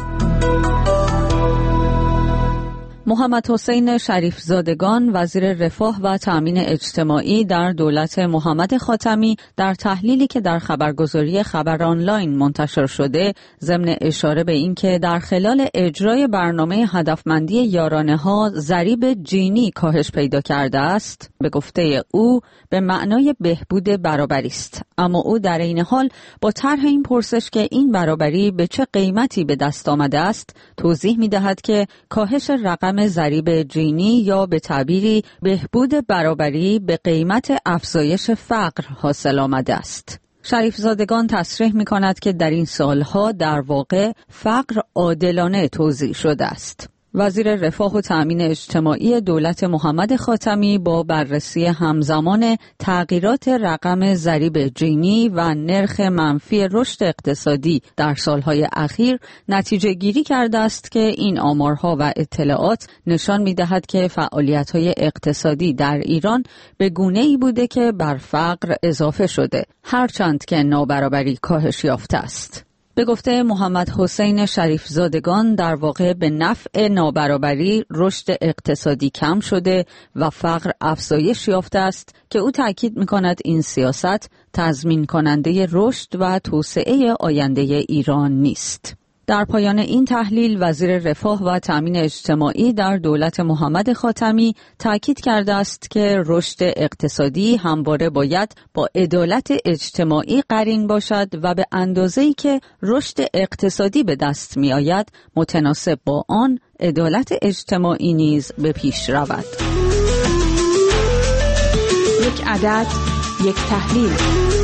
محمد حسین شریف زادگان وزیر رفاه و تأمین اجتماعی در دولت محمد خاتمی در تحلیلی که در خبرگزاری خبر آنلاین منتشر شده ضمن اشاره به اینکه در خلال اجرای برنامه هدفمندی یارانه‌ها ضریب جینی کاهش پیدا کرده است، به گفته او به معنای بهبود برابری است، اما او در این حال با طرح این پرسش که این برابری به چه قیمتی به دست آمده است توضیح می‌دهد که کاهش رقم ضریب جینی یا به تعبیری بهبود برابری به قیمت افزایش فقر حاصل آمده است. شریف زادگان تصریح می‌کند که در این سالها در واقع فقر عادلانه توزیع شده است. وزیر رفاه و تأمین اجتماعی دولت محمد خاتمی با بررسی همزمان تغییرات رقم ضریب جینی و نرخ منفی رشد اقتصادی در سالهای اخیر نتیجه گیری کرده است که این آمارها و اطلاعات نشان می‌دهد که فعالیت‌های اقتصادی در ایران به گونه‌ای بوده که بر فقر اضافه شده، هرچند که نابرابری کاهش یافته است. به گفته محمد حسین شریف زادگان در واقع به نفع نابرابری رشد اقتصادی کم شده و فقر افزایش یافته است که او تاکید می‌کند این سیاست تضمین کننده رشد و توسعه آینده ایران نیست. در پایان این تحلیل وزیر رفاه و تأمین اجتماعی در دولت محمد خاتمی تاکید کرده است که رشد اقتصادی همواره باید با عدالت اجتماعی قرین باشد و به اندازه‌ای که رشد اقتصادی به دست می آید متناسب با آن عدالت اجتماعی نیز به پیش رود. یک عدد، یک تحلیل.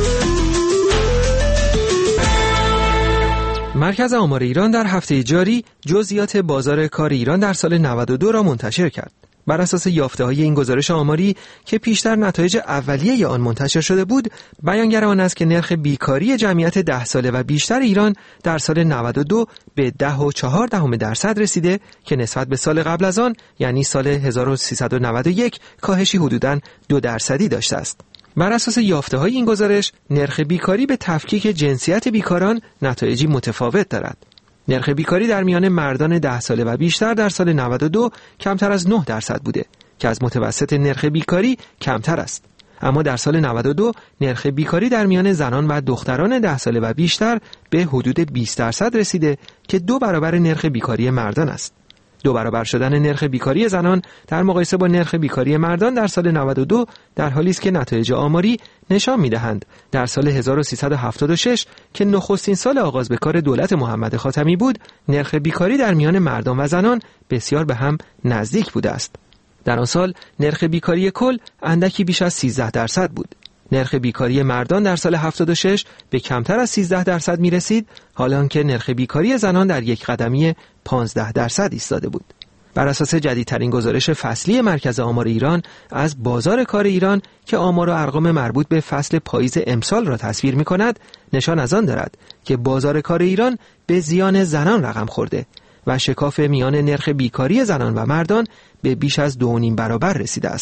مرکز آمار ایران در هفته جاری جزئیات بازار کار ایران در سال 92 را منتشر کرد. بر اساس یافته‌های این گزارش آماری که پیشتر نتایج اولیه آن منتشر شده بود، بیانگر آن است که نرخ بیکاری جمعیت 10 ساله و بیشتر ایران در سال 92 به 10.4% رسیده که نسبت به سال قبل از آن، یعنی سال 1391، کاهشی حدوداً 2% داشته است. بر اساس یافته‌های این گزارش، نرخ بیکاری به تفکیک جنسیت بیکاران نتایجی متفاوت دارد. نرخ بیکاری در میان مردان 10 ساله و بیشتر در سال 92 کمتر از 9% بوده که از متوسط نرخ بیکاری کمتر است. اما در سال 92 نرخ بیکاری در میان زنان و دختران 10 ساله و بیشتر به حدود 20% رسیده که 2 برابر نرخ بیکاری مردان است. 2 برابر شدن نرخ بیکاری زنان در مقایسه با نرخ بیکاری مردان در سال 92 در حالی است که نتایج آماری نشان می‌دهند در سال 1376 که نخستین سال آغاز به کار دولت محمد خاتمی بود، نرخ بیکاری در میان مردان و زنان بسیار به هم نزدیک بوده است. در آن سال نرخ بیکاری کل اندکی بیش از 13% بود. نرخ بیکاری مردان در سال 76 به کمتر از 13% می رسید، حالان که نرخ بیکاری زنان در یک قدمی 15% ایستاده بود. بر اساس جدیدترین گزارش فصلی مرکز آمار ایران از بازار کار ایران که آمار و ارقام مربوط به فصل پاییز امسال را تصویر می کند، نشان از آن دارد که بازار کار ایران به زیان زنان رقم خورده و شکاف میان نرخ بیکاری زنان و مردان به بیش از 2.5 برابر رسیده است.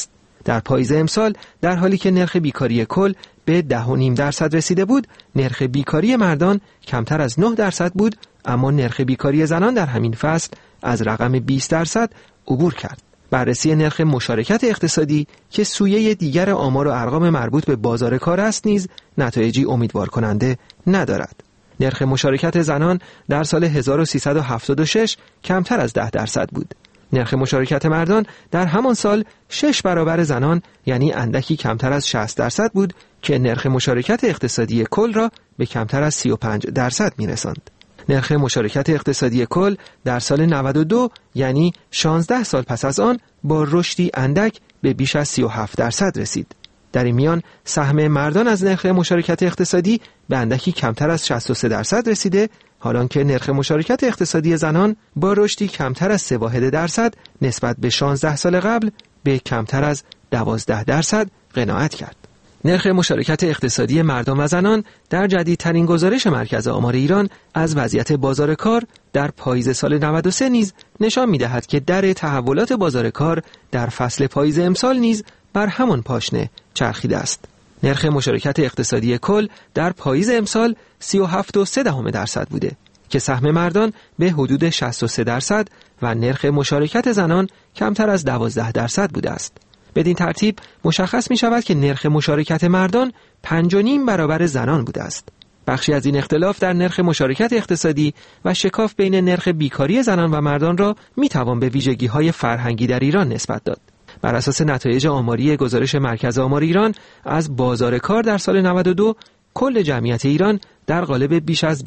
در پاییز امسال در حالی که نرخ بیکاری کل به 10.5% رسیده بود، نرخ بیکاری مردان کمتر از 9% بود، اما نرخ بیکاری زنان در همین فصل از رقم 20% عبور کرد. بررسی نرخ مشارکت اقتصادی که سویه دیگر آمار و ارقام مربوط به بازار کار است نیز نتایجی امیدوار کننده ندارد. نرخ مشارکت زنان در سال 1376 کمتر از 10% بود. نرخ مشارکت مردان در همان سال 6 برابر زنان، یعنی اندکی کمتر از 60% بود که نرخ مشارکت اقتصادی کل را به کمتر از 35% می‌رساند. نرخ مشارکت اقتصادی کل در سال 92، یعنی 16 سال پس از آن، با رشدی اندک به بیش از 37% رسید. در این میان سهم مردان از نرخ مشارکت اقتصادی به اندکی کمتر از 63% رسیده، حالان که نرخ مشارکت اقتصادی زنان با رشدی کمتر از 0.3% نسبت به 16 سال قبل به کمتر از 12% قناعت کرد. نرخ مشارکت اقتصادی مردان و زنان در جدیدترین گزارش مرکز آمار ایران از وضعیت بازار کار در پاییز سال 93 نیز نشان می‌دهد که در تحولات بازار کار در فصل پاییز امسال نیز بر همان پاشنه چرخیده است. نرخ مشارکت اقتصادی کل در پاییز امسال 37.3% بوده که سهم مردان به حدود 63% و نرخ مشارکت زنان کمتر از 12% بوده است. بدین ترتیب مشخص می شود که نرخ مشارکت مردان 5.5 برابر زنان بوده است. بخشی از این اختلاف در نرخ مشارکت اقتصادی و شکاف بین نرخ بیکاری زنان و مردان را می توان به ویژگی‌های فرهنگی در ایران نسبت داد. بر اساس نتایج آماری گزارش مرکز آمار ایران از بازار کار در سال 92، کل جمعیت ایران در قالب بیش از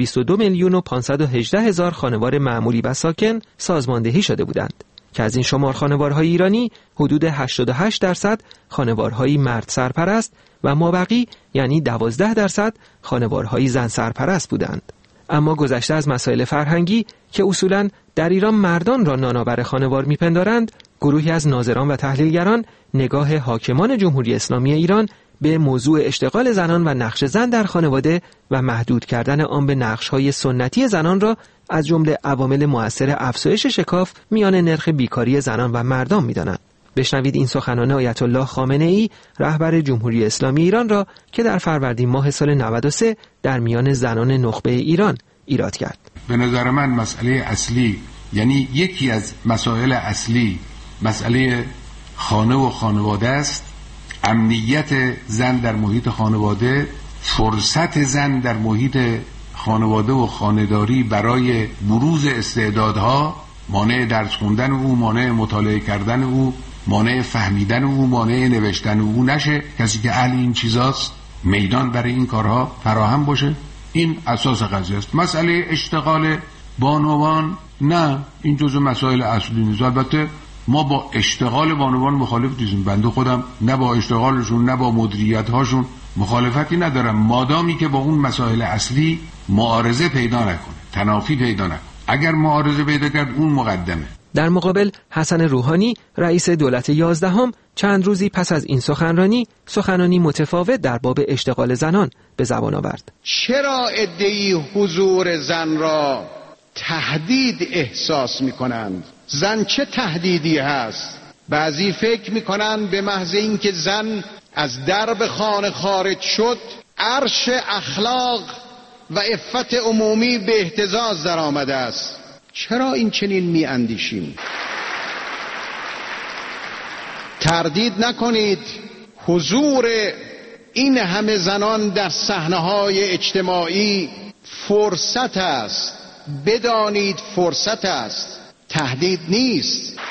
22,518,000 خانوار معمولی و ساکن سازماندهی شده بودند که از این شمار خانوارهای ایرانی حدود 88% خانوارهای مرد سرپرست و مابقی یعنی 12% خانوارهای زن سرپرست بودند. اما گذشته از مسائل فرهنگی که اصولاً در ایران مردان را نانآور خانوار می‌پندارند، گروهی از ناظران و تحلیلگران نگاه حاکمان جمهوری اسلامی ایران به موضوع اشتغال زنان و نقش زن در خانواده و محدود کردن آن به نقش‌های سنتی زنان را از جمله عوامل مؤثر افزایش شکاف میان نرخ بیکاری زنان و مردان می‌دانند. بشنوید این سخنان آیت الله خامنه‌ای رهبر جمهوری اسلامی ایران را که در فروردین ماه سال 93 در میان زنان نخبه ایران ایراد کرد. به نظر من مسئله اصلی، یعنی یکی از مسائل اصلی، مسئله خانه و خانواده است. امنیت زن در محیط خانواده، فرصت زن در محیط خانواده و خانه‌داری برای بروز استعدادها، مانع درس خوندن او، مانع مطالعه کردن او، مانع فهمیدن او، مانع نوشتن او نشه. کسی که اهل این چیزاست میدان برای این کارها فراهم باشه. این اساس قضیه است. مسئله اشتغال بانوان، نه، این جزو مسائل اصلی نیست. البته ما با اشتغال بانوان مخالف نیستیم. بنده خودم نه با اشتغالشون نه با مدیریت هاشون مخالفتی ندارم، مادامی که با اون مسائل اصلی معارضه پیدا نکنه، تنافی پیدا نکنه. اگر معارضه پیدا کرد اون مقدمه. در مقابل حسن روحانی رئیس دولت 11 چند روزی پس از این سخنانی متفاوت در باب اشتغال زنان به زبان آورد. چرا عده‌ای حضور زن را تهدید احساس می‌کنند؟ زن چه تهدیدی هست؟ بعضی فکر می‌کنند به محض اینکه زن از درب خانه خارج شد، عرش اخلاق و عفت عمومی به اهتزاز در آمده است. چرا این چنین می‌اندیشیم؟ تردید نکنید، حضور این همه زنان در صحنه‌های اجتماعی فرصت است. بدانید فرصت است، تهدید نیست.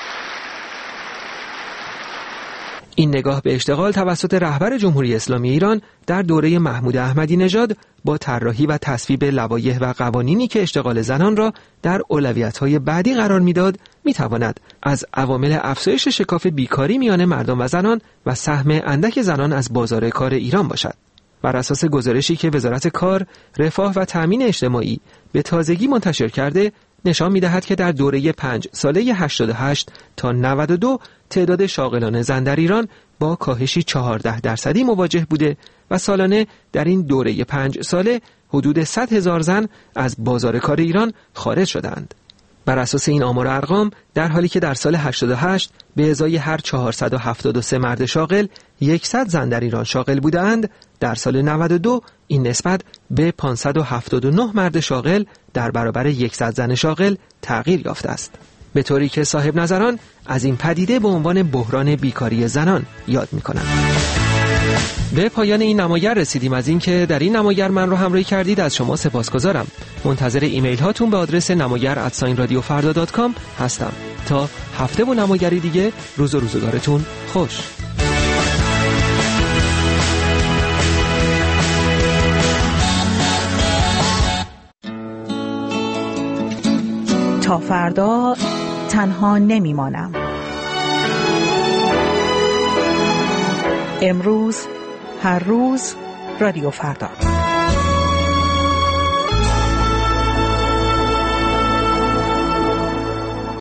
این نگاه به اشتغال توسط رهبر جمهوری اسلامی ایران در دوره محمود احمدی نژاد با طراحی و تصویب لوایح و قوانینی که اشتغال زنان را در اولویت‌های بعدی قرار می‌داد، می‌تواند از عوامل افزایش شکاف بیکاری میان مردان و زنان و سهم اندک زنان از بازار کار ایران باشد. بر اساس گزارشی که وزارت کار، رفاه و تأمین اجتماعی به تازگی منتشر کرده، نشان می‌دهد که در دوره 5 ساله 88 تا 92 تعداد شاغلان زن در ایران با کاهشی 14% مواجه بوده و سالانه در این دوره 5 ساله حدود 100,000 زن از بازار کار ایران خارج شدند. بر اساس این آمار و ارقام، در حالی که در سال 88 به ازای هر 473 مرد شاغل 100 زن در ایران شاغل بودند، در سال 92 این نسبت به 579 مرد شاغل در برابر 100 زن شاغل تغییر یافته است. به طوری که صاحب نظران از این پدیده به عنوان بحران بیکاری زنان یاد می‌کنند. به پایان این نمایر رسیدیم. از اینکه در این نمایر من رو همراهی کردید از شما سپاسگزارم. منتظر ایمیل هاتون به آدرس namayer@radiofarda.com هستم. تا هفته و نمایری دیگه، روز و روزگارتون خوش. تا فردا تنها نمیمانم. امروز، هر روز، رادیو فردا.